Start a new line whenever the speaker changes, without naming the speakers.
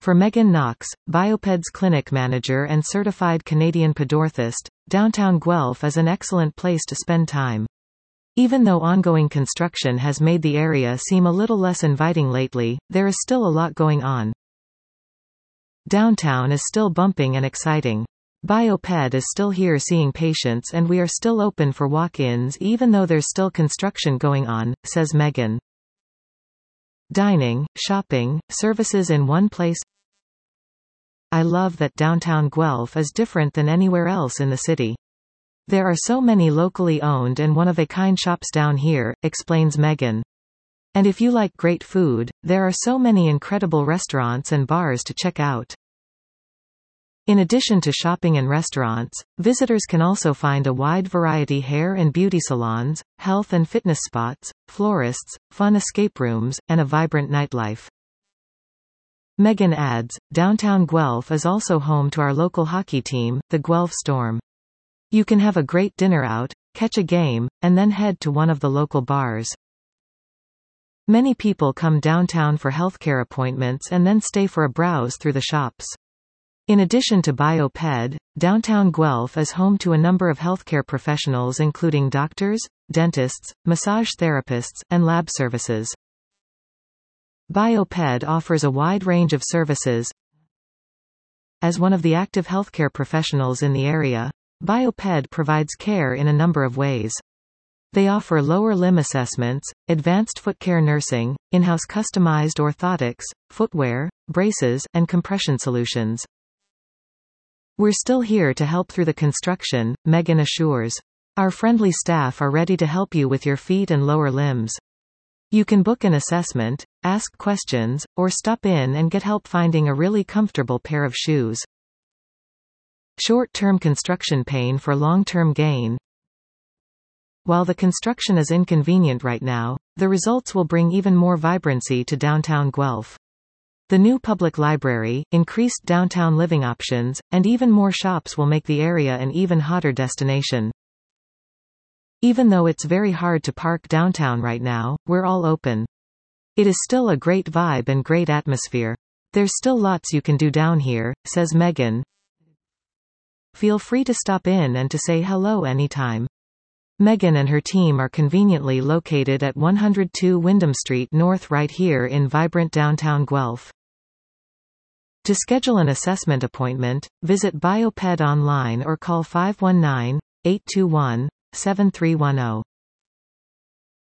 For Megan Knox, Bioped's clinic manager and certified Canadian podorthist, downtown Guelph is an excellent place to spend time. Even though ongoing construction has made the area seem a little less inviting lately, there is still a lot going on. Downtown is still bumping and exciting. Bioped is still here seeing patients, and we are still open for walk-ins even though there's still construction going on, says Megan. Dining, shopping, services in one place. I love that downtown Guelph is different than anywhere else in the city. There are so many locally owned and one-of-a-kind shops down here, explains Megan. And if you like great food, there are so many incredible restaurants and bars to check out. In addition to shopping and restaurants, visitors can also find a wide variety hair and beauty salons, health and fitness spots, florists, fun escape rooms, and a vibrant nightlife. Megan adds, downtown Guelph is also home to our local hockey team, the Guelph Storm. You can have a great dinner out, catch a game, and then head to one of the local bars. Many people come downtown for healthcare appointments and then stay for a browse through the shops. In addition to Bioped, downtown Guelph is home to a number of healthcare professionals including doctors, dentists, massage therapists, and lab services. Bioped offers a wide range of services. As one of the active healthcare professionals in the area, Bioped provides care in a number of ways. They offer lower limb assessments, advanced foot care nursing, in-house customized orthotics, footwear, braces, and compression solutions. We're still here to help through the construction, Megan assures. Our friendly staff are ready to help you with your feet and lower limbs. You can book an assessment, ask questions, or stop in and get help finding a really comfortable pair of shoes. Short-term construction pain for long-term gain. While the construction is inconvenient right now, the results will bring even more vibrancy to downtown Guelph. The new public library, increased downtown living options, and even more shops will make the area an even hotter destination. Even though it's very hard to park downtown right now, we're all open. It is still a great vibe and great atmosphere. There's still lots you can do down here, says Megan. Feel free to stop in and to say hello anytime. Megan and her team are conveniently located at 102 Wyndham Street North right here in vibrant downtown Guelph. To schedule an assessment appointment, visit Bioped online or call 519-821-7310.